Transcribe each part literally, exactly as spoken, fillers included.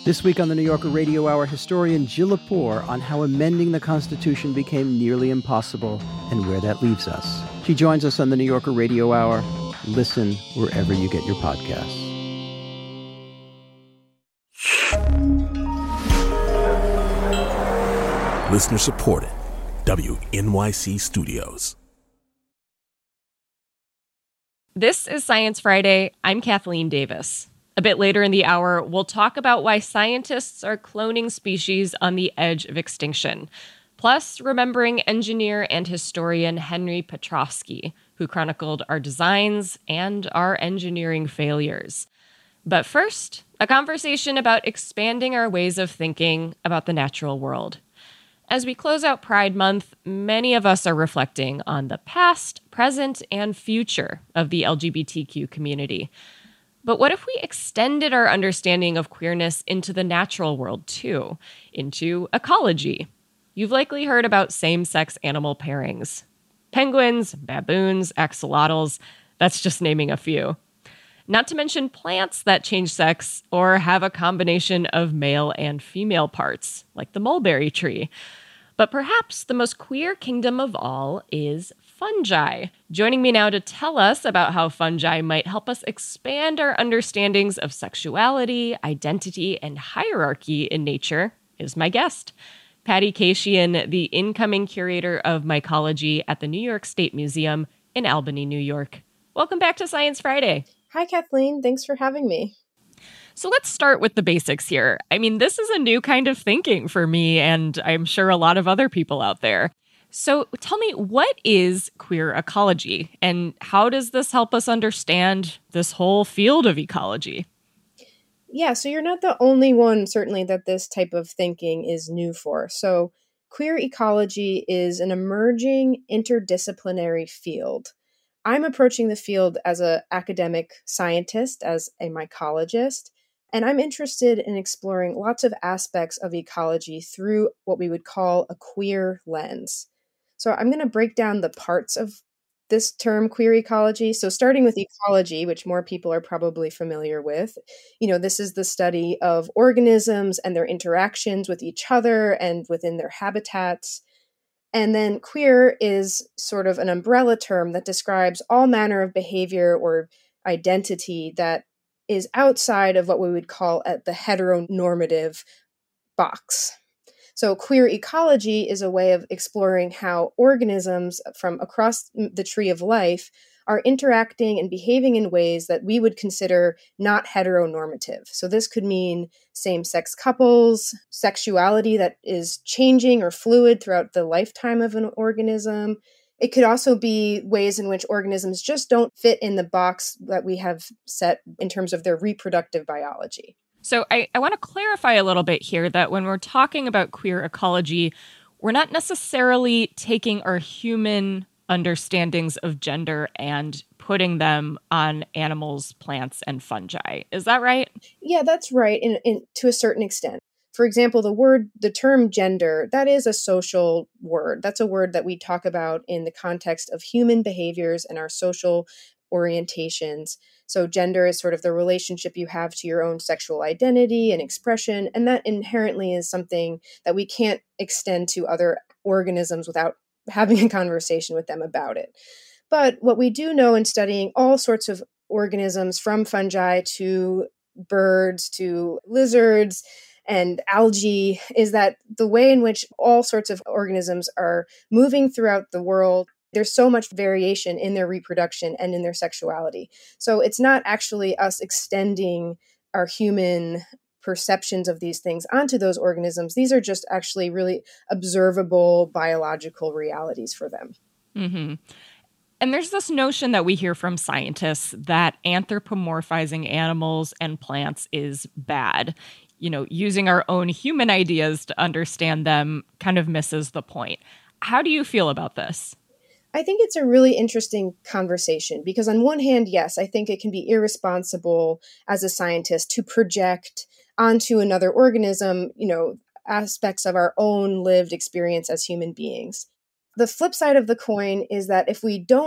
This week on the New Yorker Radio Hour, historian Jill Lepore on how amending the Constitution became nearly impossible and where that leaves us. She joins us on the New Yorker Radio Hour. Listen wherever you get your podcasts. Listener supported. W N Y C Studios. This is Science Friday. I'm Kathleen Davis. A bit later in the hour, we'll talk about why scientists are cloning species on the edge of extinction. Plus, remembering engineer and historian Henry Petroski, who chronicled our designs and our engineering failures. But first, a conversation about expanding our ways of thinking about the natural world. As we close out Pride Month, many of us are reflecting on the past, present, and future of the L G B T Q community. But what if we extended our understanding of queerness into the natural world too, into ecology? You've likely heard about same-sex animal pairings. Penguins, baboons, axolotls, that's just naming a few. Not to mention plants that change sex or have a combination of male and female parts, like the mulberry tree. But perhaps the most queer kingdom of all is fungi. Joining me now to tell us about how fungi might help us expand our understandings of sexuality, identity, and hierarchy in nature is my guest, Patty Kashian, the incoming curator of mycology at the New York State Museum in Albany, New York. Welcome back to Science Friday. Hi, Kathleen. Thanks for having me. So let's start with the basics here. I mean, this is a new kind of thinking for me, and I'm sure a lot of other people out there. So tell me, what is queer ecology, and how does this help us understand this whole field of ecology? Yeah, so you're not the only one, certainly, that this type of thinking is new for. So queer ecology is an emerging interdisciplinary field. I'm approaching the field as an academic scientist, as a mycologist, and I'm interested in exploring lots of aspects of ecology through what we would call a queer lens. So I'm going to break down the parts of this term, queer ecology. So starting with ecology, which more people are probably familiar with, you know, this is the study of organisms and their interactions with each other and within their habitats. And then queer is sort of an umbrella term that describes all manner of behavior or identity that is outside of what we would call at the heteronormative box. So queer ecology is a way of exploring how organisms from across the tree of life are interacting and behaving in ways that we would consider not heteronormative. So this could mean same-sex couples, sexuality that is changing or fluid throughout the lifetime of an organism. It could also be ways in which organisms just don't fit in the box that we have set in terms of their reproductive biology. So I, I want to clarify a little bit here that when we're talking about queer ecology, we're not necessarily taking our human understandings of gender and putting them on animals, plants, and fungi. Is that right? Yeah, that's right, in, in, to a certain extent. For example, the word, the term gender, that is a social word. That's a word that we talk about in the context of human behaviors and our social orientations. So gender is sort of the relationship you have to your own sexual identity and expression, and that inherently is something that we can't extend to other organisms without having a conversation with them about it. But what we do know in studying all sorts of organisms, from fungi to birds to lizards and algae, is that the way in which all sorts of organisms are moving throughout the world, there's so much variation in their reproduction and in their sexuality. So it's not actually us extending our human perceptions of these things onto those organisms. These are just actually really observable biological realities for them. Mm-hmm. And there's this notion that we hear from scientists that anthropomorphizing animals and plants is bad. You know, using our own human ideas to understand them kind of misses the point. How do you feel about this? I think it's a really interesting conversation because on one hand, yes, I think it can be irresponsible as a scientist to project onto another organism, you know, aspects of our own lived experience as human beings. The flip side of the coin is that if we don't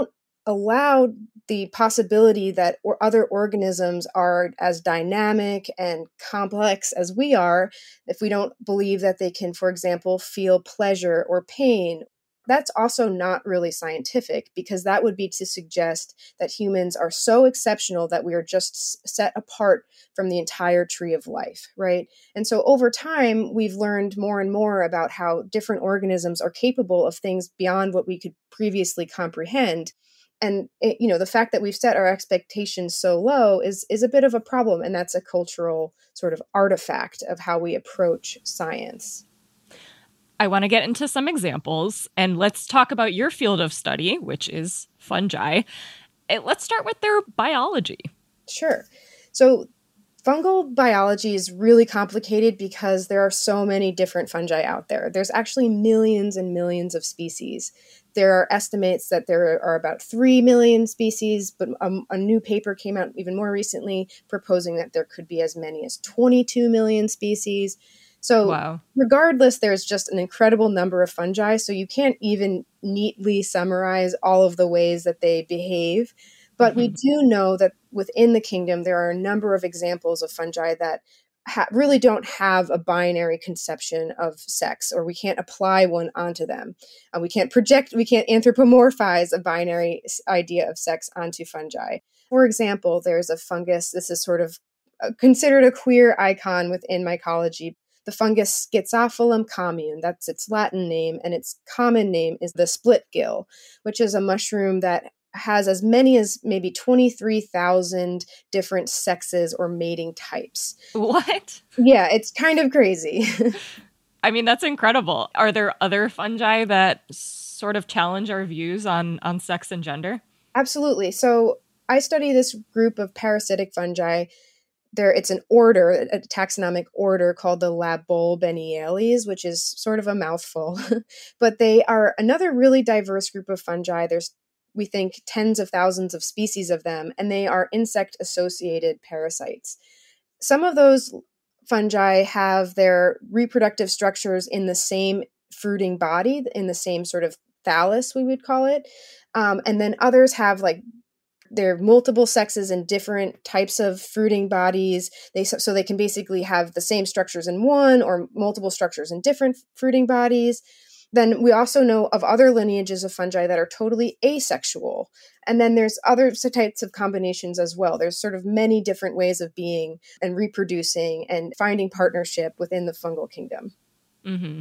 allowed the possibility that or other organisms are as dynamic and complex as we are, if we don't believe that they can, for example, feel pleasure or pain. That's also not really scientific, because that would be to suggest that humans are so exceptional that we are just set apart from the entire tree of life, right? And so over time, we've learned more and more about how different organisms are capable of things beyond what we could previously comprehend. And it, you know, the fact that we've set our expectations so low is is a bit of a problem, and that's a cultural sort of artifact of how we approach science. I want to get into some examples, and let's talk about your field of study, which is fungi. And let's start with their biology. Sure. So fungal biology is really complicated because there are so many different fungi out there. There's actually millions and millions of species. There are estimates that there are about three million species, but a, a new paper came out even more recently proposing that there could be as many as twenty-two million species. So wow. Regardless, there's just an incredible number of fungi, so you can't even neatly summarize all of the ways that they behave. But mm-hmm. we do know that within the kingdom, there are a number of examples of fungi that ha- really don't have a binary conception of sex, or we can't apply one onto them. Uh, we can't project, we can't anthropomorphize a binary idea of sex onto fungi. For example, there's a fungus, this is sort of uh, considered a queer icon within mycology. The fungus Schizophilum commune, that's its Latin name, and its common name is the split gill, which is a mushroom that has as many as maybe twenty-three thousand different sexes or mating types. What? Yeah, it's kind of crazy. I mean, that's incredible. Are there other fungi that sort of challenge our views on, on sex and gender? Absolutely. So I study this group of parasitic fungi. There, it's an order, a taxonomic order called the Labolbeniales, which is sort of a mouthful. But they are another really diverse group of fungi. There's, we think, tens of thousands of species of them, and they are insect-associated parasites. Some of those fungi have their reproductive structures in the same fruiting body, in the same sort of thallus, we would call it. Um, and then others have like There are multiple sexes and different types of fruiting bodies. They so they can basically have the same structures in one or multiple structures in different fruiting bodies. Then we also know of other lineages of fungi that are totally asexual. And then there's other types of combinations as well. There's sort of many different ways of being and reproducing and finding partnership within the fungal kingdom. Mm-hmm.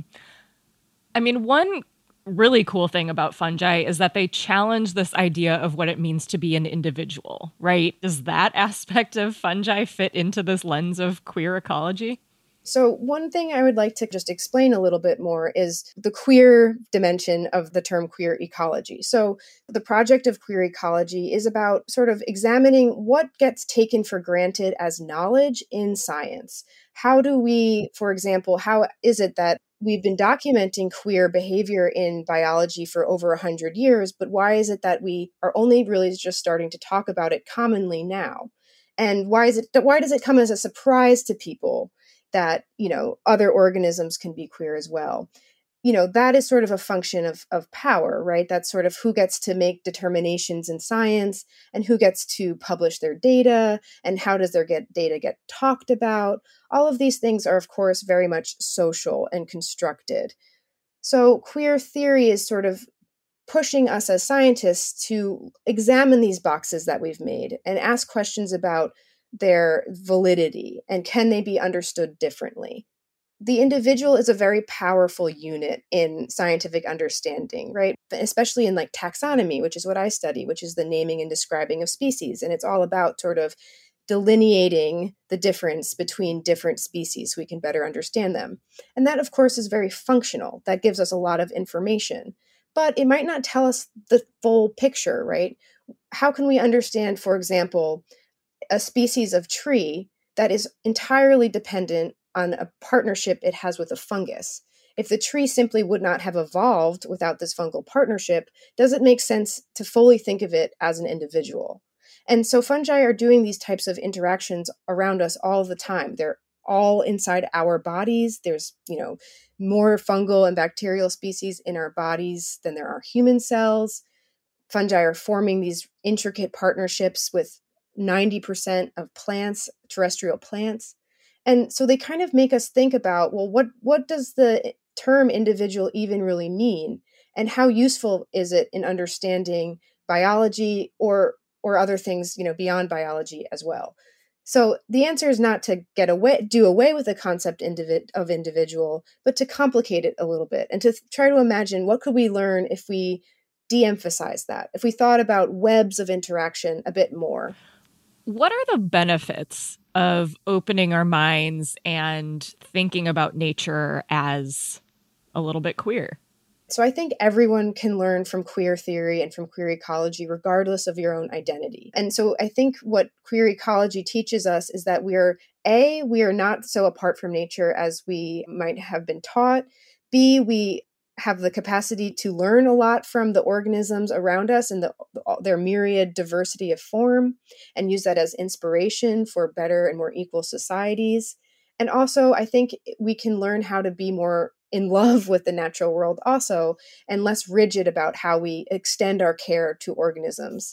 I mean, one really cool thing about fungi is that they challenge this idea of what it means to be an individual, right? Does that aspect of fungi fit into this lens of queer ecology? So one thing I would like to just explain a little bit more is the queer dimension of the term queer ecology. So the project of queer ecology is about sort of examining what gets taken for granted as knowledge in science. How do we, for example, how is it that we've been documenting queer behavior in biology for over one hundred years, but why is it that we are only really just starting to talk about it commonly now? And why is it, why does it come as a surprise to people that, you know, other organisms can be queer as well? You know, that is sort of a function of, of power, right? That's sort of who gets to make determinations in science and who gets to publish their data and how does their get data get talked about. All of these things are, of course, very much social and constructed. So queer theory is sort of pushing us as scientists to examine these boxes that we've made and ask questions about their validity and can they be understood differently. The individual is a very powerful unit in scientific understanding, right? Especially in like taxonomy, which is what I study, which is the naming and describing of species. And it's all about sort of delineating the difference between different species so we can better understand them. And that, of course, is very functional. That gives us a lot of information, but it might not tell us the full picture, right? How can we understand, for example, a species of tree that is entirely dependent on a partnership it has with a fungus? If the tree simply would not have evolved without this fungal partnership, does it make sense to fully think of it as an individual? And so fungi are doing these types of interactions around us all the time. They're all inside our bodies. There's, you know, more fungal and bacterial species in our bodies than there are human cells. fungi are forming these intricate partnerships with ninety percent of plants, terrestrial plants. And so they kind of make us think about, well, what, what does the term individual even really mean? And how useful is it in understanding biology or or other things, you know, beyond biology as well? So the answer is not to get away, do away with the concept individ- of individual, but to complicate it a little bit and to th- try to imagine what could we learn if we de-emphasize that, if we thought about webs of interaction a bit more. What are the benefits of opening our minds and thinking about nature as a little bit queer? So I think everyone can learn from queer theory and from queer ecology, regardless of your own identity. And so I think what queer ecology teaches us is that we are, A, we are not so apart from nature as we might have been taught. B, we have the capacity to learn a lot from the organisms around us and the, their myriad diversity of form, and use that as inspiration for better and more equal societies. And also, I think we can learn how to be more in love with the natural world also, and less rigid about how we extend our care to organisms.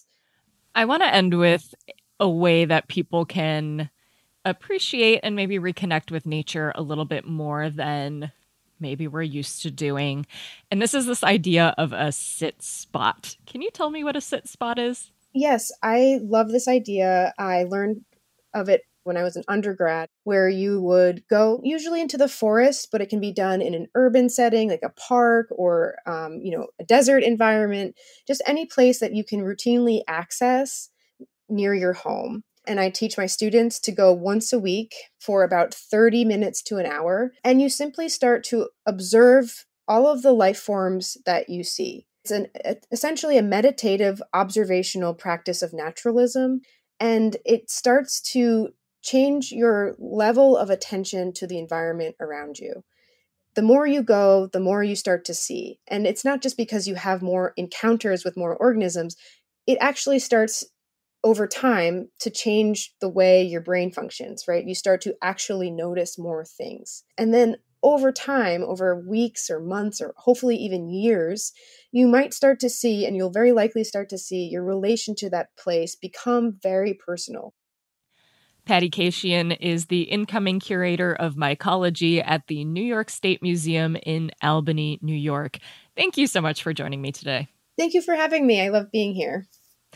I want to end with a way that people can appreciate and maybe reconnect with nature a little bit more than maybe we're used to doing. And this is this idea of a sit spot. Can you tell me what a sit spot is? Yes, I love this idea. I learned of it when I was an undergrad, where you would go usually into the forest, but it can be done in an urban setting, like a park or, um, you know, a desert environment, just any place that you can routinely access near your home. And I teach my students to go once a week for about thirty minutes to an hour. And you simply start to observe all of the life forms that you see. It's an, essentially a meditative observational practice of naturalism. And it starts to change your level of attention to the environment around you. The more you go, the more you start to see. And it's not just because you have more encounters with more organisms. It actually starts over time to change the way your brain functions, right? You start to actually notice more things. And then over time, over weeks or months, or hopefully even years, you might start to see, and you'll very likely start to see, your relation to that place become very personal. Patty Kashian is the incoming curator of mycology at the New York State Museum in Albany, New York. Thank you so much for joining me today. Thank you for having me. I love being here.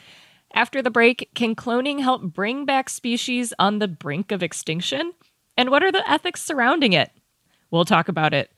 After the break, can cloning help bring back species on the brink of extinction? And what are the ethics surrounding it? We'll talk about it.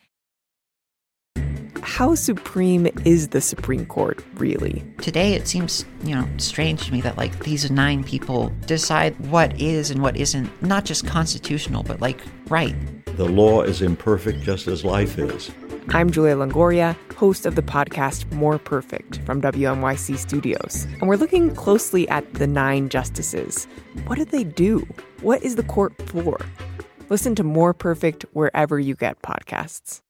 How supreme is the Supreme Court, really? Today, it seems, you know, strange to me that, like, these nine people decide what is and what isn't, not just constitutional, but, like, right. The law is imperfect just as life is. I'm Julia Longoria, host of the podcast More Perfect from W N Y C Studios. And we're looking closely at the nine justices. What do they do? What is the court for? Listen to More Perfect wherever you get podcasts.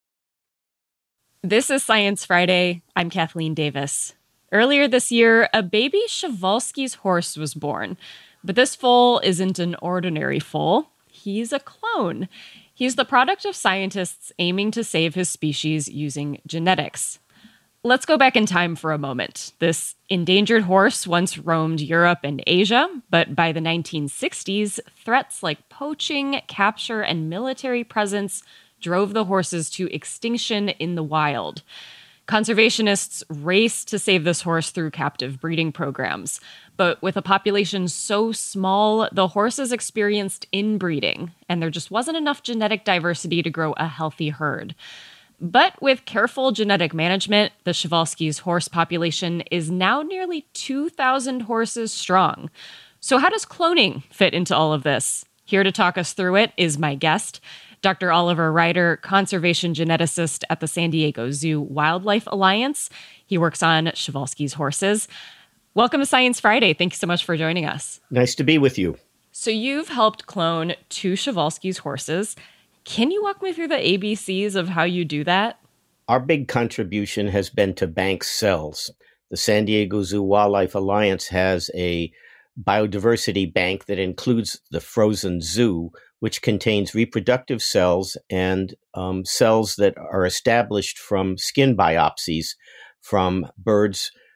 This is Science Friday. I'm Kathleen Davis. Earlier this year, a baby Przewalski's horse was born. But this foal isn't an ordinary foal. He's a clone. He's the product of scientists aiming to save his species using genetics. Let's go back in time for a moment. This endangered horse once roamed Europe and Asia, but by the nineteen sixties, threats like poaching, capture, and military presence drove the horses to extinction in the wild. Conservationists raced to save this horse through captive breeding programs. But with a population so small, the horses experienced inbreeding, and there just wasn't enough genetic diversity to grow a healthy herd. But with careful genetic management, the Przewalski's horse population is now nearly two thousand horses strong. So how does cloning fit into all of this? Here to talk us through it is my guest, Doctor Oliver Ryder, conservation geneticist at the San Diego Zoo Wildlife Alliance. He works on Przewalski's horses. Welcome to Science Friday. Thank you so much for joining us. Nice to be with you. So you've helped clone two Przewalski's horses. Can you walk me through the A B Cs of how you do that? Our big contribution has been to bank cells. The San Diego Zoo Wildlife Alliance has a biodiversity bank that includes the frozen zoo, which contains reproductive cells and um, cells that are established from skin biopsies from birds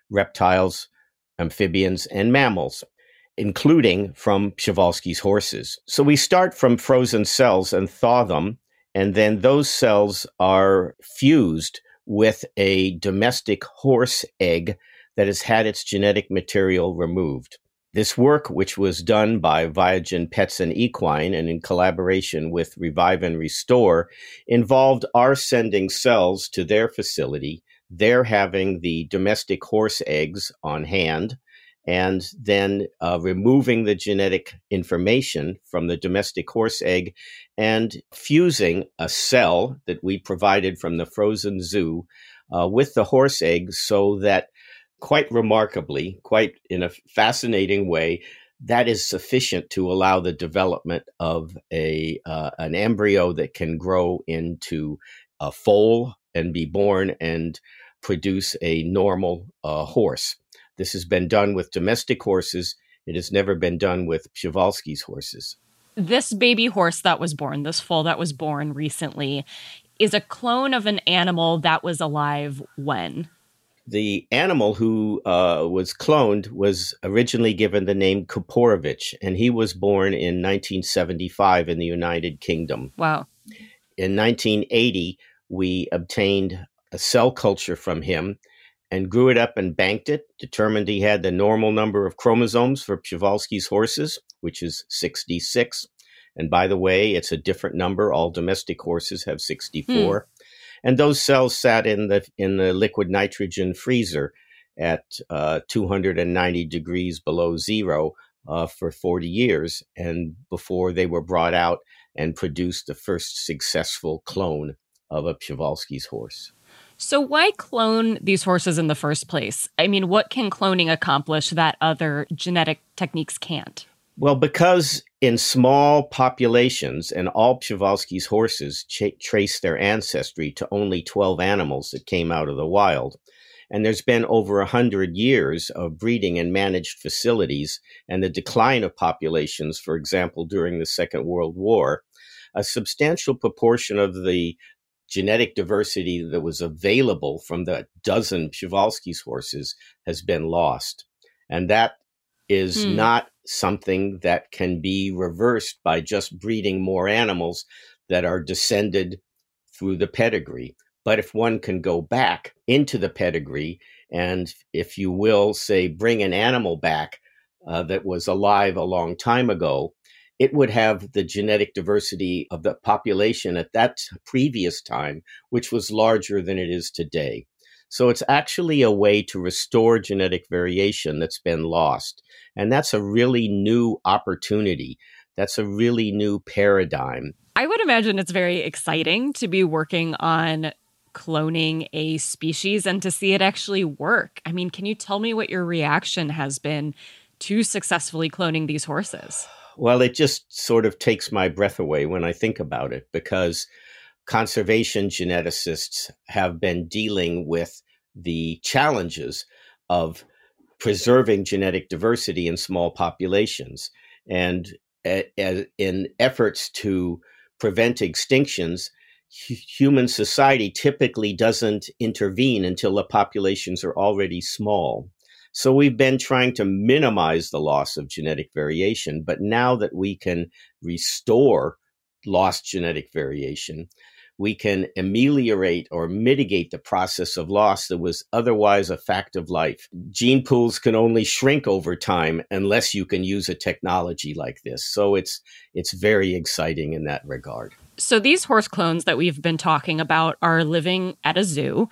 reptiles, amphibians, and mammals, including from Przewalski's horses. So we start from frozen cells and thaw them, and then those cells are fused with a domestic horse egg that has had its genetic material removed. This work, which was done by Viagen Pets and Equine and in collaboration with Revive and Restore, involved our sending cells to their facility, they're having the domestic horse eggs on hand, and then uh, removing the genetic information from the domestic horse egg and fusing a cell that we provided from the frozen zoo uh, with the horse egg, so that quite remarkably, quite in a fascinating way, that is sufficient to allow the development of a uh, an embryo that can grow into a foal and be born and produce a normal uh, horse. This has been done with domestic horses. It has never been done with Przewalski's horses. This baby horse that was born, this foal that was born recently, is a clone of an animal that was alive when? The animal who uh, was cloned was originally given the name Kuporovich, and he was born in nineteen seventy-five in the United Kingdom. Wow. In nineteen eighty, we obtained a cell culture from him and grew it up and banked it, determined he had the normal number of chromosomes for Przewalski's horses, which is sixty-six. And by the way, it's a different number. All domestic horses have sixty-four. Hmm. And those cells sat in the in the liquid nitrogen freezer at uh, two hundred ninety degrees below zero uh, for forty years, and before they were brought out and produced the first successful clone of a Przewalski's horse. So why clone these horses in the first place? I mean, what can cloning accomplish that other genetic techniques can't? Well, because in small populations, and all Przewalski's horses ch- trace their ancestry to only twelve animals that came out of the wild. And there's been over one hundred years of breeding in managed facilities and the decline of populations, for example, during the Second World War. A substantial proportion of the genetic diversity that was available from the dozen Przewalski's horses has been lost. And that is hmm. not something that can be reversed by just breeding more animals that are descended through the pedigree. But if one can go back into the pedigree and, if you will, say, bring an animal back uh, that was alive a long time ago, it would have the genetic diversity of the population at that previous time, which was larger than it is today. So it's actually a way to restore genetic variation that's been lost. And that's a really new opportunity. That's a really new paradigm. I would imagine it's very exciting to be working on cloning a species and to see it actually work. I mean, can you tell me what your reaction has been to successfully cloning these horses? Well, it just sort of takes my breath away when I think about it, because conservation geneticists have been dealing with the challenges of preserving genetic diversity in small populations. And a, a, in efforts to prevent extinctions, hu- human society typically doesn't intervene until the populations are already small. So we've been trying to minimize the loss of genetic variation, but now that we can restore lost genetic variation, we can ameliorate or mitigate the process of loss that was otherwise a fact of life. Gene pools can only shrink over time unless you can use a technology like this. So it's it's very exciting in that regard. So these horse clones that we've been talking about are living at a zoo.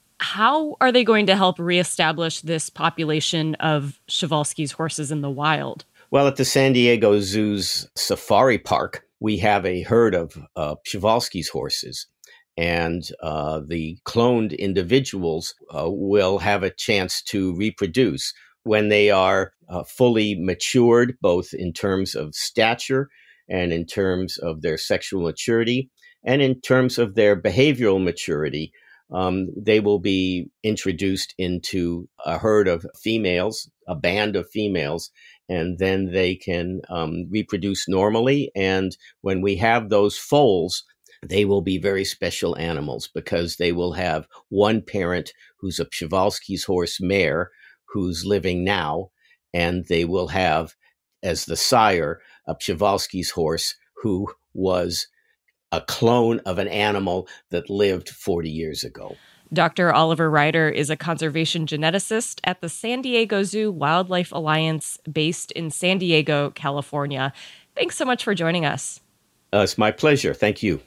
How are they going to help reestablish this population of Przewalski's horses in the wild? Well, at the San Diego Zoo's Safari Park, we have a herd of uh, Przewalski's horses, and uh, the cloned individuals uh, will have a chance to reproduce when they are uh, fully matured, both in terms of stature and in terms of their sexual maturity and in terms of their behavioral maturity. Um, they will be introduced into a herd of females, a band of females, and then they can um, reproduce normally. And when we have those foals, they will be very special animals because they will have one parent who's a Przewalski's horse mare who's living now, and they will have as the sire a Przewalski's horse who was a clone of an animal that lived forty years ago. Doctor Oliver Ryder is a conservation geneticist at the San Diego Zoo Wildlife Alliance based in San Diego, California. Thanks so much for joining us. Uh, it's my pleasure. Thank you.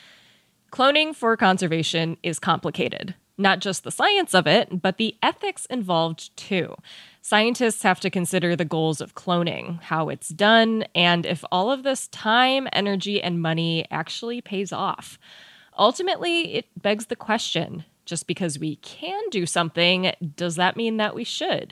Cloning for conservation is complicated. Not just the science of it, but the ethics involved too. Scientists have to consider the goals of cloning, how it's done, and if all of this time, energy, and money actually pays off. Ultimately, it begs the question, just because we can do something, does that mean that we should?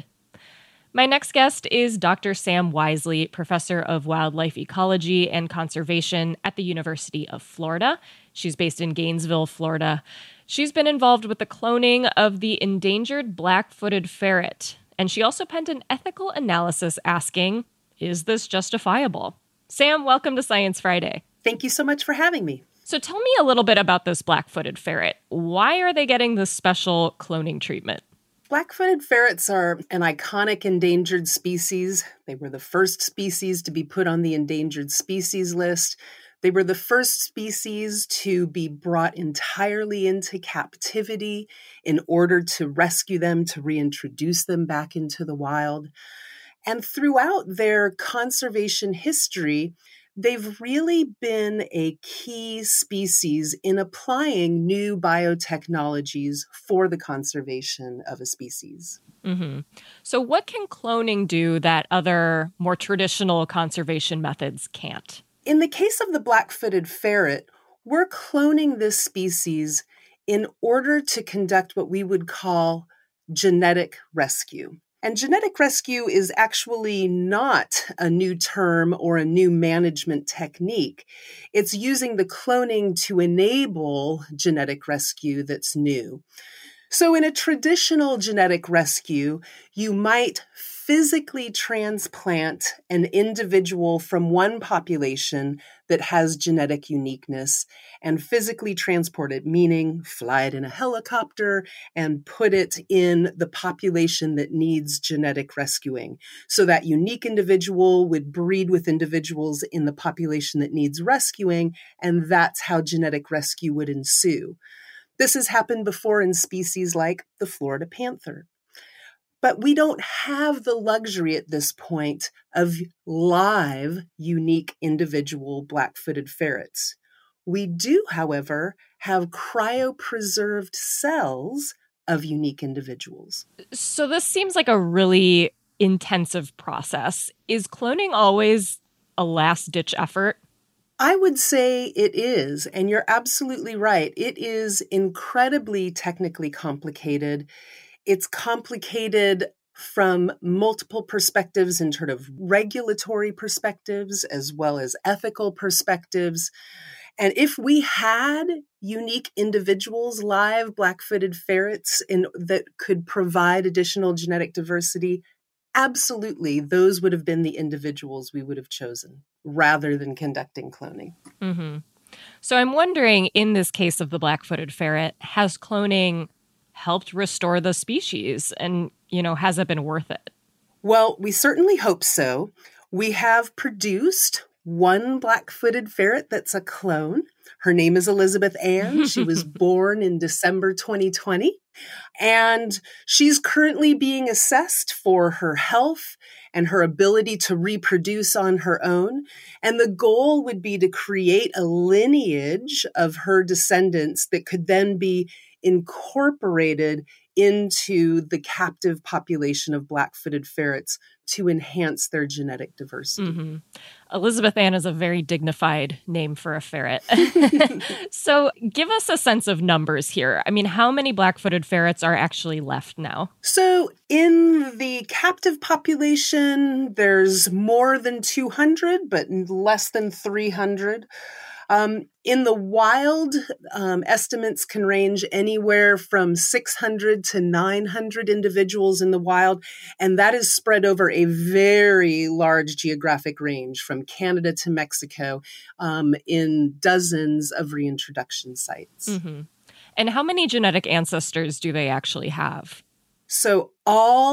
My next guest is Doctor Sam Wisely, professor of wildlife ecology and conservation at the University of Florida. She's based in Gainesville, Florida. She's been involved with the cloning of the endangered black-footed ferret, and she also penned an ethical analysis asking, is this justifiable? Sam, welcome to Science Friday. Thank you so much for having me. So tell me a little bit about this black-footed ferret. Why are they getting this special cloning treatment? Black-footed ferrets are an iconic endangered species. They were the first species to be put on the endangered species list. They were the first species to be brought entirely into captivity in order to rescue them, to reintroduce them back into the wild. And throughout their conservation history, they've really been a key species in applying new biotechnologies for the conservation of a species. Mm-hmm. So what can cloning do that other more traditional conservation methods can't? In the case of the black-footed ferret, we're cloning this species in order to conduct what we would call genetic rescue. And genetic rescue is actually not a new term or a new management technique. It's using the cloning to enable genetic rescue that's new. So in a traditional genetic rescue, you might physically transplant an individual from one population that has genetic uniqueness and physically transport it, meaning fly it in a helicopter and put it in the population that needs genetic rescuing. So that unique individual would breed with individuals in the population that needs rescuing, and that's how genetic rescue would ensue. This has happened before in species like the Florida panther. But we don't have the luxury at this point of live, unique individual black-footed ferrets. We do, however, have cryopreserved cells of unique individuals. So this seems like a really intensive process. Is cloning always a last-ditch effort? I would say it is, and you're absolutely right. It is incredibly technically complicated. It's complicated from multiple perspectives in terms of regulatory perspectives as well as ethical perspectives. And if we had unique individuals, live black-footed ferrets in, that could provide additional genetic diversity, absolutely, those would have been the individuals we would have chosen rather than conducting cloning. Mm-hmm. So I'm wondering, in this case of the black-footed ferret, has cloning helped restore the species? And, you know, has it been worth it? Well, we certainly hope so. We have produced one black-footed ferret that's a clone. Her name is Elizabeth Ann. She was born in December twenty twenty. And she's currently being assessed for her health and her ability to reproduce on her own. And the goal would be to create a lineage of her descendants that could then be incorporated into the captive population of black-footed ferrets to enhance their genetic diversity. Mm-hmm. Elizabeth Ann is a very dignified name for a ferret. So give us a sense of numbers here. I mean, how many black-footed ferrets are actually left now? So in the captive population, there's more than two hundred, but less than three hundred. Um, in the wild, um, estimates can range anywhere from six hundred to nine hundred individuals in the wild, and that is spread over a very large geographic range from Canada to Mexico um, in dozens of reintroduction sites. Mm-hmm. And how many genetic ancestors do they actually have? So all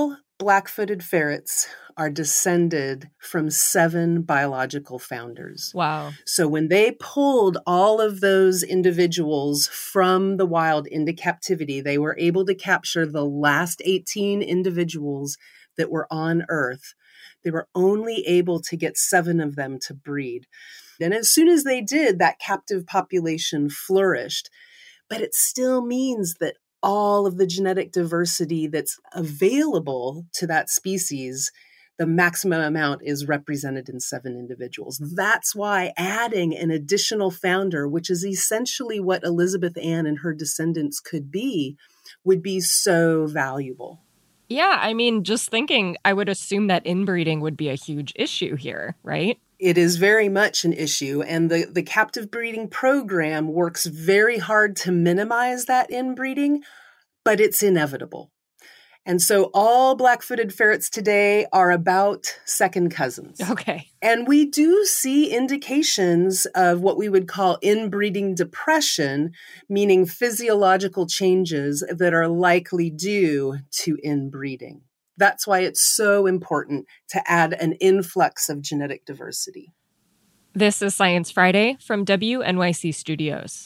black-footed ferrets are descended from seven biological founders. Wow. So when they pulled all of those individuals from the wild into captivity, they were able to capture the last eighteen individuals that were on Earth. They were only able to get seven of them to breed. And as soon as they did, that captive population flourished. But it still means that all of the genetic diversity that's available to that species, the maximum amount is represented in seven individuals. That's why adding an additional founder, which is essentially what Elizabeth Ann and her descendants could be, would be so valuable. Yeah, I mean, just thinking, I would assume that inbreeding would be a huge issue here, right? It is very much an issue, and the, the captive breeding program works very hard to minimize that inbreeding, but it's inevitable. And so all black-footed ferrets today are about second cousins. Okay. And we do see indications of what we would call inbreeding depression, meaning physiological changes that are likely due to inbreeding. That's why it's so important to add an influx of genetic diversity. This is Science Friday from W N Y C Studios.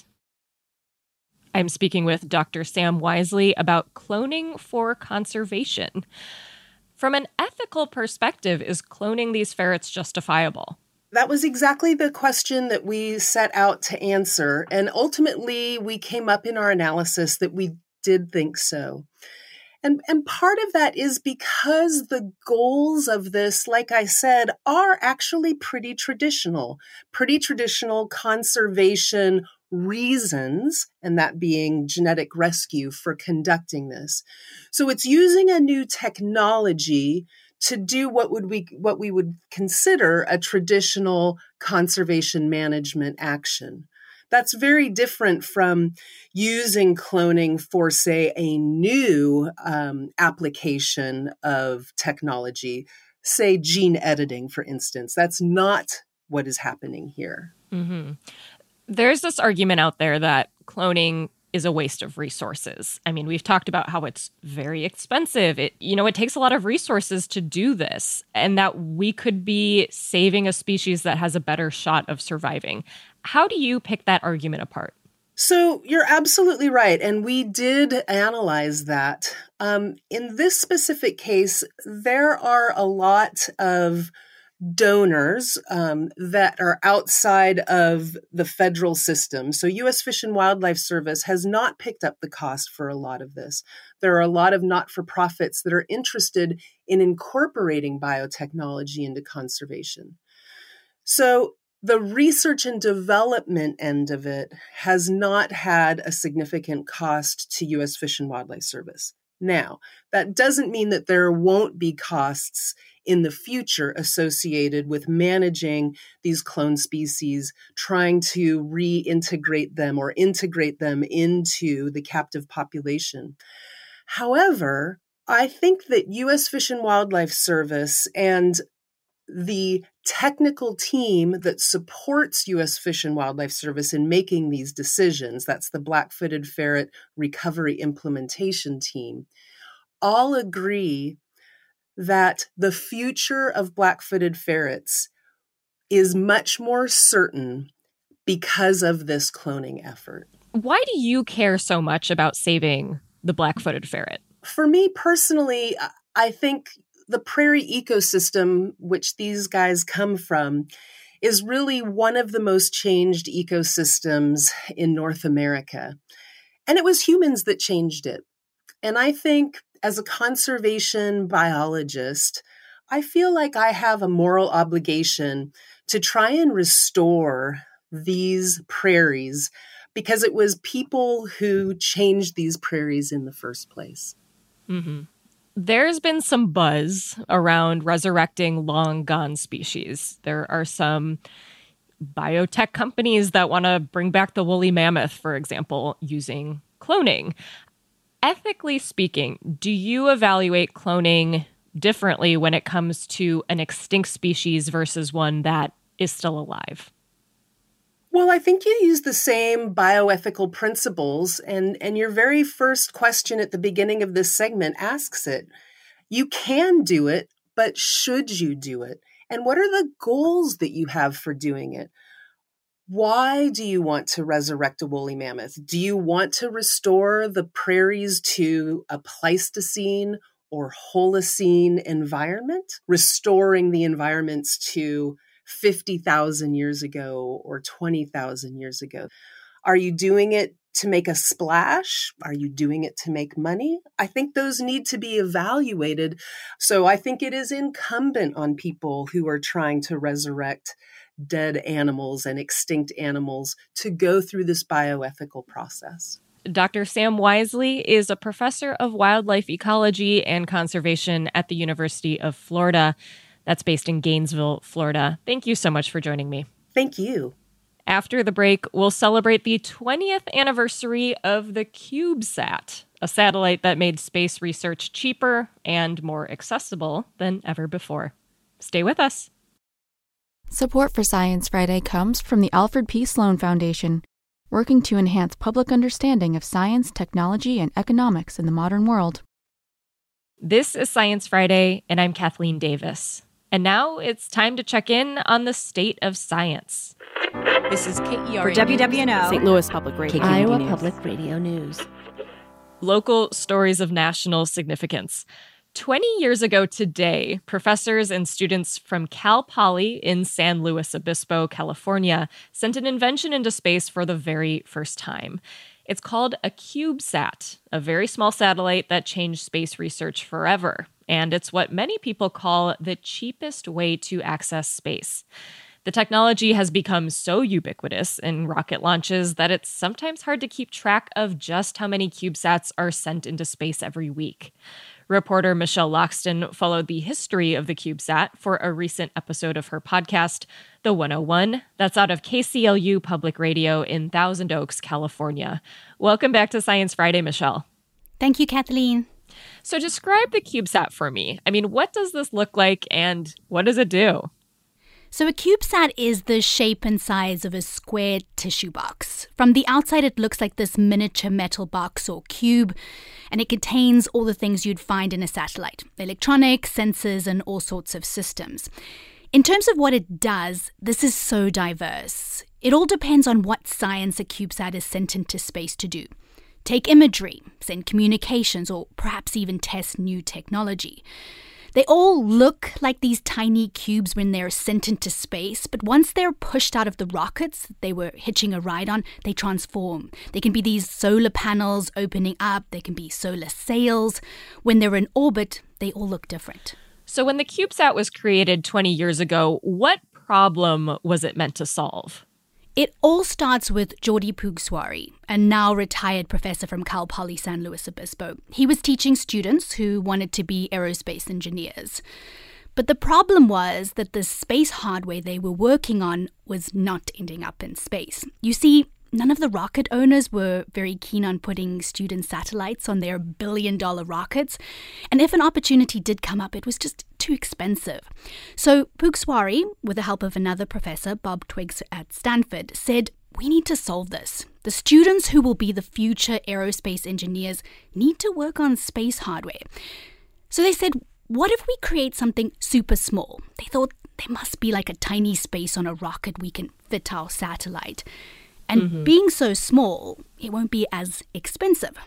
I'm speaking with Doctor Sam Wisely about cloning for conservation. From an ethical perspective, is cloning these ferrets justifiable? That was exactly the question that we set out to answer. And ultimately, we came up in our analysis that we did think so. And, and part of that is because the goals of this, like I said, are actually pretty traditional, pretty traditional conservation reasons, and that being genetic rescue for conducting this. So it's using a new technology to do what would we what we would consider a traditional conservation management action. That's very different from using cloning for, say, a new um, application of technology, say gene editing, for instance. That's not what is happening here. Mm-hmm. There's this argument out there that cloning is a waste of resources. I mean, we've talked about how it's very expensive. It, you know, it takes a lot of resources to do this, and that we could be saving a species that has a better shot of surviving. How do you pick that argument apart? So you're absolutely right. And we did analyze that. Um, in this specific case, there are a lot of donors um, that are outside of the federal system. So U S Fish and Wildlife Service has not picked up the cost for a lot of this. There are a lot of not-for-profits that are interested in incorporating biotechnology into conservation. So the research and development end of it has not had a significant cost to U S Fish and Wildlife Service. Now, that doesn't mean that there won't be costs in the future associated with managing these clone species, trying to reintegrate them or integrate them into the captive population. However, I think that U S Fish and Wildlife Service and the technical team that supports U S Fish and Wildlife Service in making these decisions, that's the Black-Footed Ferret Recovery Implementation Team, all agree that the future of black-footed ferrets is much more certain because of this cloning effort. Why do you care so much about saving the black-footed ferret? For me personally, I think the prairie ecosystem, which these guys come from, is really one of the most changed ecosystems in North America. And it was humans that changed it. And I think as a conservation biologist, I feel like I have a moral obligation to try and restore these prairies because it was people who changed these prairies in the first place. Mm-hmm. There's been some buzz around resurrecting long-gone species. There are some biotech companies that want to bring back the woolly mammoth, for example, using cloning. Ethically speaking, do you evaluate cloning differently when it comes to an extinct species versus one that is still alive? Well, I think you use the same bioethical principles, and, and your very first question at the beginning of this segment asks it. You can do it, but should you do it? And what are the goals that you have for doing it? Why do you want to resurrect a woolly mammoth? Do you want to restore the prairies to a Pleistocene or Holocene environment, restoring the environments to fifty thousand years ago or twenty thousand years ago? Are you doing it to make a splash? Are you doing it to make money? I think those need to be evaluated. So I think it is incumbent on people who are trying to resurrect dead animals and extinct animals to go through this bioethical process. Doctor Sam Wisely is a professor of wildlife ecology and conservation at the University of Florida. That's based in Gainesville, Florida. Thank you so much for joining me. Thank you. After the break, we'll celebrate the twentieth anniversary of the CubeSat, a satellite that made space research cheaper and more accessible than ever before. Stay with us. Support for Science Friday comes from the Alfred P. Sloan Foundation, working to enhance public understanding of science, technology, and economics in the modern world. This is Science Friday, and I'm Kathleen Davis. And now it's time to check in on the state of science. This is K E R for W W N O, Saint Louis Public Radio, Iowa News. Public Radio News. Local stories of national significance. twenty years ago today, professors and students from Cal Poly in San Luis Obispo, California, sent an invention into space for the very first time. It's called a CubeSat, a very small satellite that changed space research forever. And it's what many people call the cheapest way to access space. The technology has become so ubiquitous in rocket launches that it's sometimes hard to keep track of just how many CubeSats are sent into space every week. Reporter Michelle Loxton followed the history of the CubeSat for a recent episode of her podcast, The one oh one, that's out of K C L U Public Radio in Thousand Oaks, California. Welcome back to Science Friday, Michelle. Thank you, Kathleen. So describe the CubeSat for me. I mean, what does this look like and what does it do? So a CubeSat is the shape and size of a square tissue box. From the outside, it looks like this miniature metal box or cube, and it contains all the things you'd find in a satellite: electronics, sensors, and all sorts of systems. In terms of what it does, this is so diverse. It all depends on what science a CubeSat is sent into space to do. Take imagery, send communications, or perhaps even test new technology. They all look like these tiny cubes when they're sent into space, but once they're pushed out of the rockets they were hitching a ride on, they transform. They can be these solar panels opening up, they can be solar sails. When they're in orbit, they all look different. So when the CubeSat was created twenty years ago, what problem was it meant to solve? It all starts with Jordi Puig-Suari, a now retired professor from Cal Poly San Luis Obispo. He was teaching students who wanted to be aerospace engineers. But the problem was that the space hardware they were working on was not ending up in space. You see, none of the rocket owners were very keen on putting student satellites on their billion-dollar rockets. And if an opportunity did come up, it was just too expensive. So Puig-Suari, with the help of another professor, Bob Twiggs at Stanford, said, we need to solve this. The students who will be the future aerospace engineers need to work on space hardware. So they said, what if we create something super small? They thought there must be like a tiny space on a rocket we can fit our satellite. And mm-hmm. being so small, it won't be as expensive.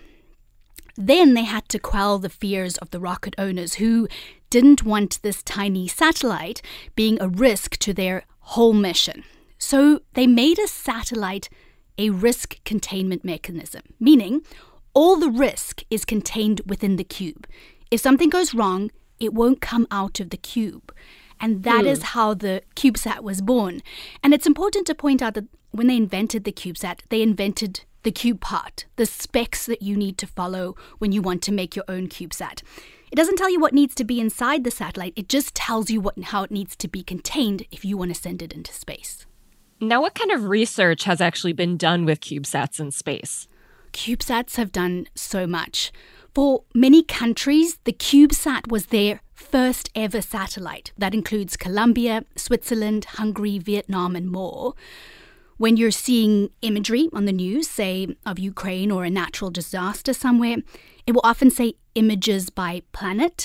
Then they had to quell the fears of the rocket owners who didn't want this tiny satellite being a risk to their whole mission. So they made a satellite a risk containment mechanism, meaning all the risk is contained within the cube. If something goes wrong, it won't come out of the cube. And that mm. is how the CubeSat was born. And it's important to point out that when they invented the CubeSat, they invented the cube part, the specs that you need to follow when you want to make your own CubeSat. It doesn't tell you what needs to be inside the satellite. It just tells you what how it needs to be contained if you want to send it into space. Now, what kind of research has actually been done with CubeSats in space? CubeSats have done so much. For many countries, the CubeSat was their first ever satellite. That includes Colombia, Switzerland, Hungary, Vietnam, and more. When you're seeing imagery on the news, say, of Ukraine or a natural disaster somewhere, it will often say images by planet.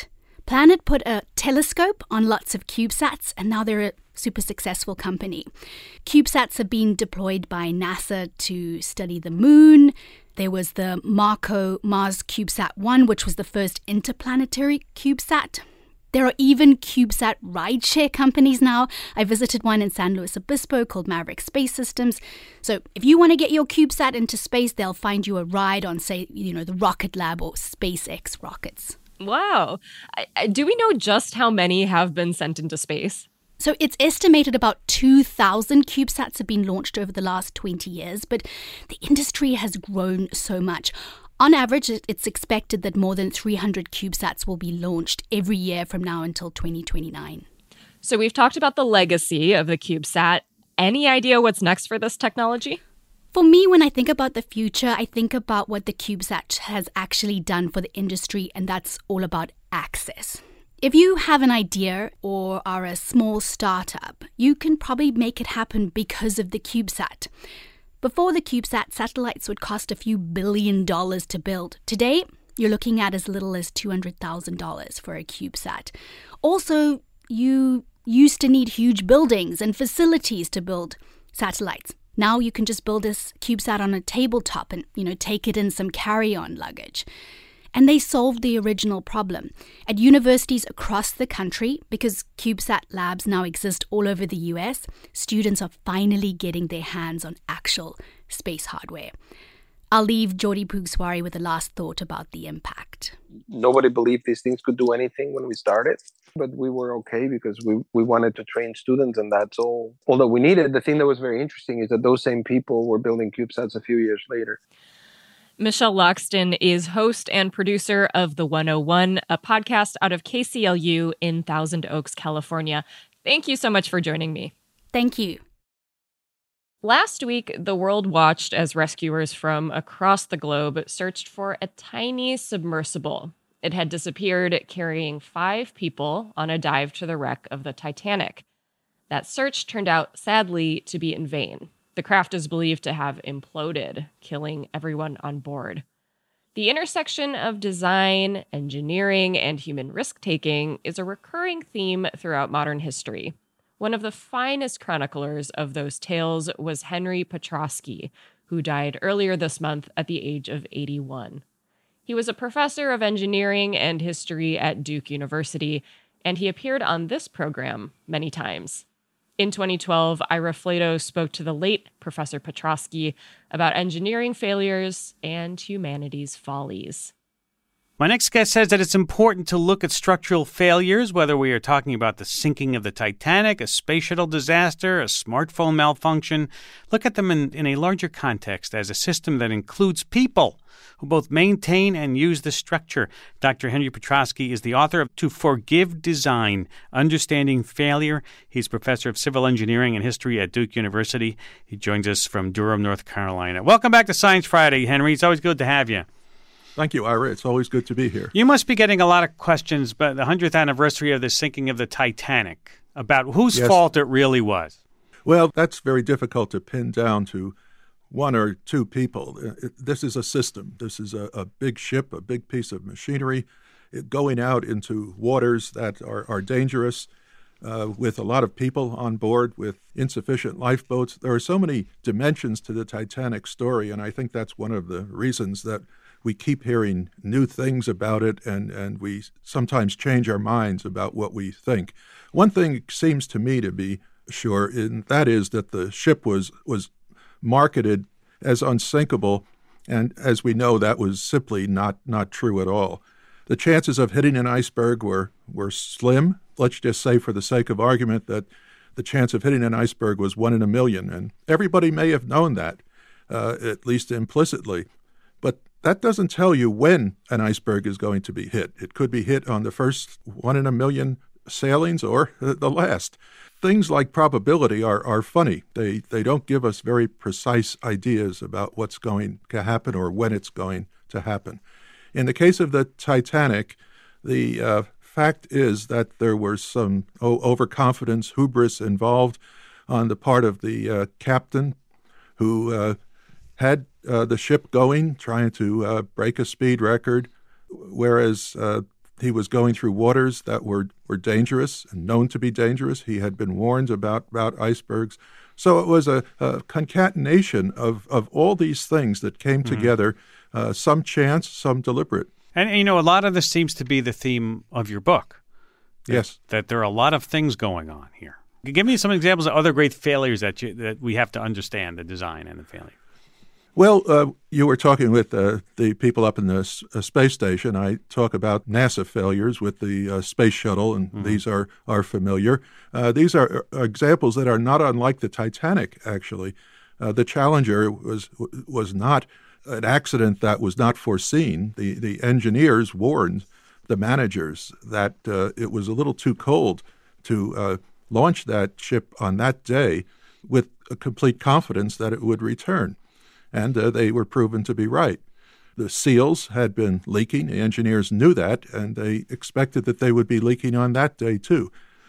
Planet put a telescope on lots of CubeSats, and now they're a super successful company. CubeSats have been deployed by NASA to study the moon. There was the Marco Mars CubeSat one, which was the first interplanetary CubeSat. There are even CubeSat rideshare companies now. I visited one in San Luis Obispo called Maverick Space Systems. So if you want to get your CubeSat into space, they'll find you a ride on, say, you know, the Rocket Lab or SpaceX rockets. Wow. I, I, do we know just how many have been sent into space? So it's estimated about two thousand CubeSats have been launched over the last twenty years, but the industry has grown so much. On average, it's expected that more than three hundred CubeSats will be launched every year from now until twenty twenty-nine. So we've talked about the legacy of the CubeSat. Any idea what's next for this technology? For me, when I think about the future, I think about what the CubeSat has actually done for the industry, and that's all about access. If you have an idea or are a small startup, you can probably make it happen because of the CubeSat. Before the CubeSat, satellites would cost a few billion dollars to build. Today, you're looking at as little as two hundred thousand dollars for a CubeSat. Also, you used to need huge buildings and facilities to build satellites. Now you can just build this CubeSat on a tabletop and, you know, take it in some carry-on luggage. And they solved the original problem. At universities across the country, because CubeSat labs now exist all over the U S, students are finally getting their hands on actual space hardware. I'll leave Jyoti Poogswari with a last thought about the impact. Nobody believed these things could do anything when we started, but we were okay because we, we wanted to train students, and that's all, all that we needed. The thing that was very interesting is that those same people were building CubeSats a few years later. Michelle Loxton is host and producer of The one oh one, a podcast out of K C L U in Thousand Oaks, California. Thank you so much for joining me. Thank you. Last week, the world watched as rescuers from across the globe searched for a tiny submersible. It had disappeared, carrying five people on a dive to the wreck of the Titanic. That search turned out, sadly, to be in vain. The craft is believed to have imploded, killing everyone on board. The intersection of design, engineering, and human risk-taking is a recurring theme throughout modern history. One of the finest chroniclers of those tales was Henry Petroski, who died earlier this month at the age of eighty-one. He was a professor of engineering and history at Duke University, and he appeared on this program many times. In twenty twelve, Ira Flato spoke to the late Professor Petroski about engineering failures and humanity's follies. My next guest says that it's important to look at structural failures, whether we are talking about the sinking of the Titanic, a space shuttle disaster, a smartphone malfunction. Look at them in, in a larger context as a system that includes people who both maintain and use the structure. Doctor Henry Petroski is the author of To Forgive Design, Understanding Failure. He's professor of civil engineering and history at Duke University. He joins us from Durham, North Carolina. Welcome back to Science Friday, Henry. It's always good to have you. Thank you, Ira. It's always good to be here. You must be getting a lot of questions about the hundredth anniversary of the sinking of the Titanic, about whose yes. fault it really was. Well, that's very difficult to pin down to one or two people. This is a system. This is a, a big ship, a big piece of machinery it, going out into waters that are, are dangerous uh, with a lot of people on board, with insufficient lifeboats. There are so many dimensions to the Titanic story, and I think that's one of the reasons that we keep hearing new things about it, and, and we sometimes change our minds about what we think. One thing seems to me to be sure, and that is that the ship was, was marketed as unsinkable, and as we know, that was simply not, not true at all. The chances of hitting an iceberg were, were slim. Let's just say, for the sake of argument, that the chance of hitting an iceberg was one in a million, and everybody may have known that, uh, at least implicitly. But that doesn't tell you when an iceberg is going to be hit. It could be hit on the first one in a million sailings or the last. Things like probability are, are funny. They they don't give us very precise ideas about what's going to happen or when it's going to happen. In the case of the Titanic, the uh, fact is that there was some oh, overconfidence, hubris involved on the part of the uh, captain who uh, had uh, the ship going, trying to uh, break a speed record, whereas uh, He was going through waters that were, were dangerous and known to be dangerous. He had been warned about, about icebergs. So it was a, a concatenation of, of all these things that came mm-hmm. together, uh, some chance, some deliberate. And, and, you know, a lot of this seems to be the theme of your book. That, yes. That there are a lot of things going on here. Give me some examples of other great failures that you, that we have to understand, the design and the failure. Well, uh, you were talking with uh, the people up in the s- uh, space station. I talk about NASA failures with the uh, space shuttle, and mm-hmm. these are, are familiar. Uh, these are, are examples that are not unlike the Titanic, actually. Uh, the Challenger was was not an accident that was not foreseen. The, the engineers warned the managers that uh, it was a little too cold to uh, launch that ship on that day with a complete confidence that it would return. And uh, they were proven to be right. The seals had been leaking. The engineers knew that, and they expected that they would be leaking on that day, too.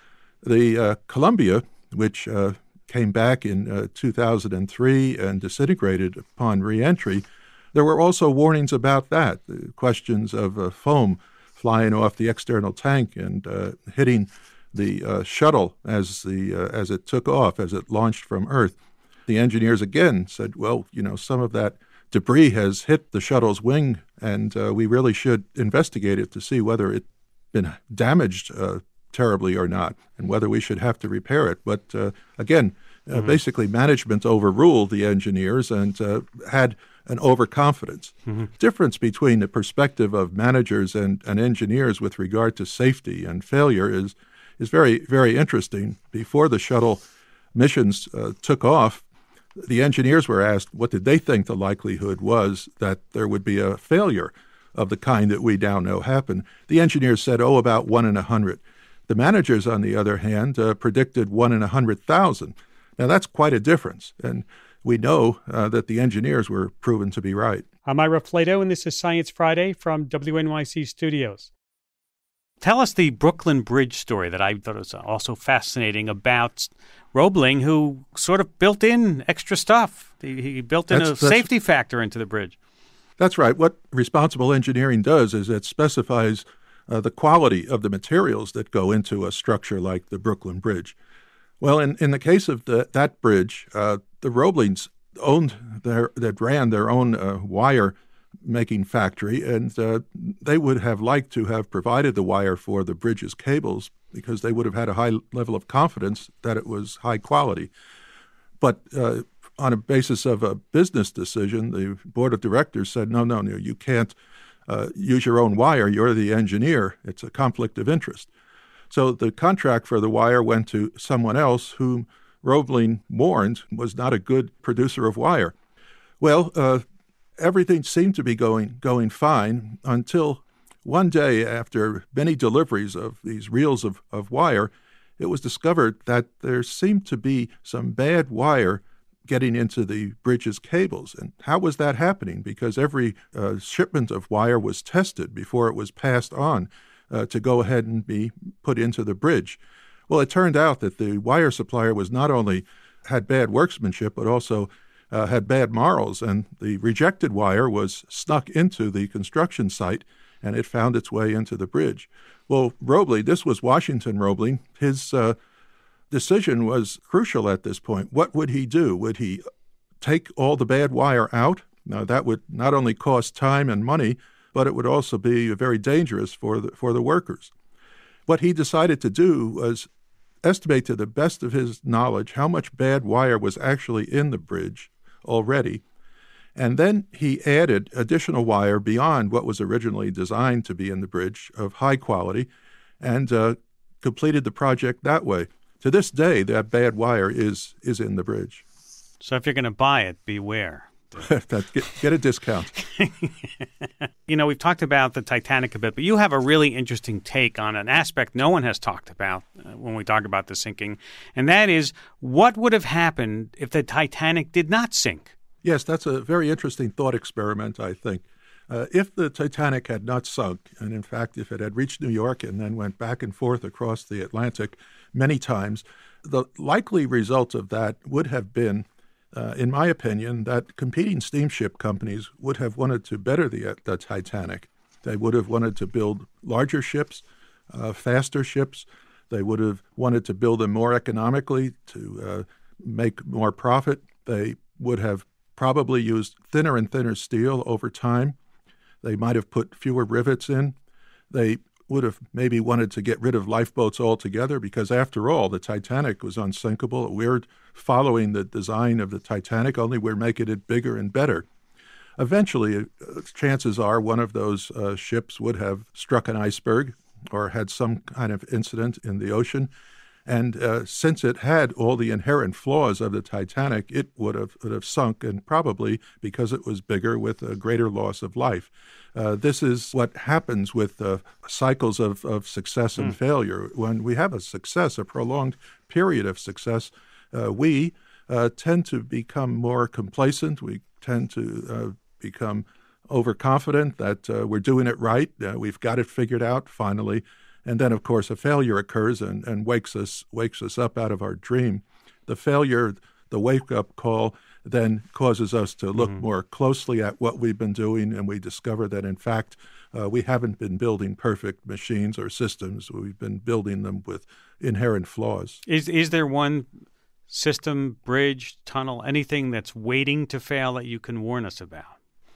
The uh, Columbia, which uh, came back in uh, two thousand three and disintegrated upon reentry, there were also warnings about that, the questions of uh, foam flying off the external tank and uh, hitting the uh, shuttle as the uh, as it took off, as it launched from Earth. The engineers again said, well, you know, some of that debris has hit the shuttle's wing, and uh, we really should investigate it to see whether it's been damaged uh, terribly or not, and whether we should have to repair it. But uh, again, uh, mm-hmm. basically management overruled the engineers and uh, had an overconfidence. Mm-hmm. Difference between the perspective of managers and, and engineers with regard to safety and failure is is very, very interesting. Before the shuttle missions uh, took off, the engineers were asked what did they think the likelihood was that there would be a failure of the kind that we now know happened. The engineers said, oh, about one in a hundred. The managers, on the other hand, uh, predicted one in a hundred thousand. Now, that's quite a difference, and we know uh, that the engineers were proven to be right. I'm Ira Flato, and this is Science Friday from W N Y C Studios. Tell us the Brooklyn Bridge story that I thought was also fascinating about Roebling, who sort of built in extra stuff. He, he built in that's, a that's, safety factor into the bridge. That's right. What responsible engineering does is it specifies uh, the quality of the materials that go into a structure like the Brooklyn Bridge. Well, in, in the case of the, that bridge, uh, the Roeblings owned their, that ran their own uh, wire making factory, and uh, they would have liked to have provided the wire for the bridge's cables because they would have had a high level of confidence that it was high quality. But uh, on a basis of a business decision, the board of directors said, no, no, no, you can't uh, use your own wire. You're the engineer. It's a conflict of interest. So the contract for the wire went to someone else whom Roebling warned was not a good producer of wire. Well, uh, everything seemed to be going going fine until one day, after many deliveries of these reels of, of wire, it was discovered that there seemed to be some bad wire getting into the bridge's cables. And how was that happening? Because every uh, shipment of wire was tested before it was passed on uh, to go ahead and be put into the bridge. Well, it turned out that the wire supplier was not only had bad workmanship, but also Uh, had bad morals, and the rejected wire was snuck into the construction site, and it found its way into the bridge. Well, Roebling, this was Washington Roebling, his uh, decision was crucial at this point. What would he do? Would he take all the bad wire out? Now, that would not only cost time and money, but it would also be very dangerous for the, for the workers. What he decided to do was estimate to the best of his knowledge how much bad wire was actually in the bridge already, and then he added additional wire beyond what was originally designed to be in the bridge of high quality, and uh, completed the project that way. To this day, that bad wire is is in the bridge. So if you're going to buy it, beware. get, get a discount. You know, we've talked about the Titanic a bit, but you have a really interesting take on an aspect no one has talked about uh, when we talk about the sinking, and that is what would have happened if the Titanic did not sink? Yes, that's a very interesting thought experiment, I think. Uh, if the Titanic had not sunk, and in fact, if it had reached New York and then went back and forth across the Atlantic many times, the likely result of that would have been, Uh, in my opinion, that competing steamship companies would have wanted to better the, the Titanic. They would have wanted to build larger ships, uh, faster ships. They would have wanted to build them more economically to uh, make more profit. They would have probably used thinner and thinner steel over time. They might have put fewer rivets in. They would have maybe wanted to get rid of lifeboats altogether because, after all, the Titanic was unsinkable. We're following the design of the Titanic, only we're making it bigger and better. Eventually, uh, chances are one of those uh, ships would have struck an iceberg or had some kind of incident in the ocean. And uh, since it had all the inherent flaws of the Titanic, it would have, would have sunk, and probably because it was bigger, with a greater loss of life. Uh, this is what happens with uh, cycles of, of success and mm. failure. When we have a success, a prolonged period of success, uh, we uh, tend to become more complacent. We tend to uh, become overconfident that uh, we're doing it right. Uh, we've got it figured out finally. And then, of course, a failure occurs and, and wakes us wakes us up out of our dream. The failure, the wake-up call, then causes us to look mm-hmm. more closely at what we've been doing, and we discover that, in fact, uh, we haven't been building perfect machines or systems. We've been building them with inherent flaws. Is is there one system, bridge, tunnel, anything that's waiting to fail that you can warn us about?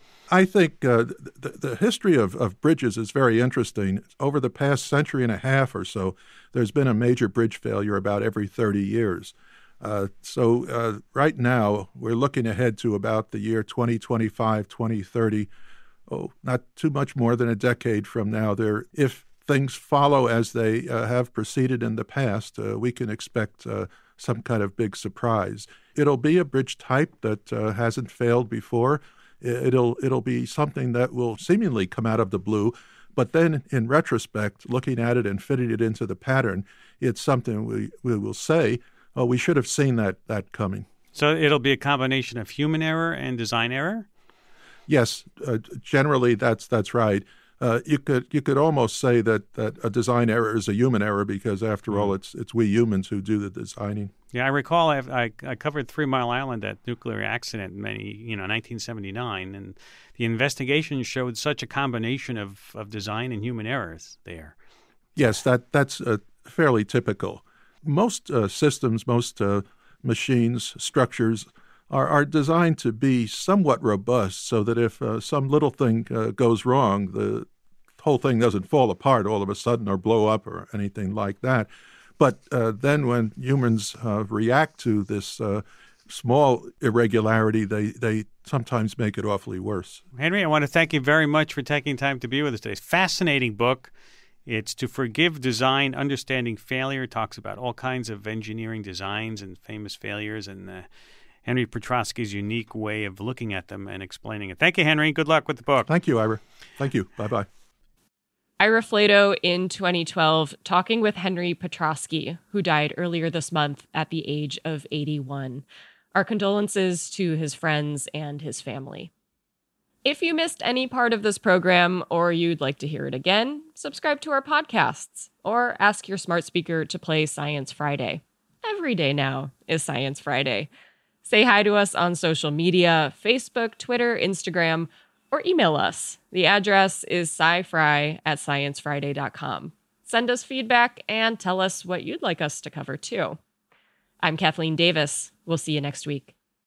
I think uh, the, the history of, of bridges is very interesting. Over the past century and a half or so, there's been a major bridge failure about every thirty years. Uh, so uh, right now, we're looking ahead to about the year twenty twenty-five, twenty thirty, oh, not too much more than a decade from now. There, if things follow as they uh, have proceeded in the past, uh, we can expect uh, some kind of big surprise. It'll be a bridge type that uh, hasn't failed before. It'll it'll be something that will seemingly come out of the blue, but then in retrospect, looking at it and fitting it into the pattern, it's something we, we will say, oh, we should have seen that that coming. So it'll be a combination of human error and design error? Yes, uh, generally that's that's right. Uh, you could you could almost say that, that a design error is a human error because, after mm. all, it's it's we humans who do the designing. Yeah, I recall I, I, I covered Three Mile Island, that nuclear accident, many you know, nineteen seventy-nine, and the investigation showed such a combination of, of design and human errors there. Yes, that that's uh, fairly typical. Most uh, systems, most uh, machines, structures are, are designed to be somewhat robust, so that if uh, some little thing uh, goes wrong, the whole thing doesn't fall apart all of a sudden or blow up or anything like that. But uh, then when humans uh, react to this uh, small irregularity, they, they sometimes make it awfully worse. Henry, I want to thank you very much for taking time to be with us today. Fascinating book. It's To Forgive Design, Understanding Failure. It talks about all kinds of engineering designs and famous failures, and uh, Henry Petroski's unique way of looking at them and explaining it. Thank you, Henry. Good luck with the book. Thank you, Ira. Thank you. Bye-bye. Ira Flatow in twenty twelve talking with Henry Petroski, who died earlier this month at the age of eighty-one. Our condolences to his friends and his family. If you missed any part of this program or you'd like to hear it again, subscribe to our podcasts or ask your smart speaker to play Science Friday. Every day now is Science Friday. Say hi to us on social media, Facebook, Twitter, Instagram, or email us. The address is scifry at science friday dot com. Send us feedback and tell us what you'd like us to cover too. I'm Kathleen Davis. We'll see you next week.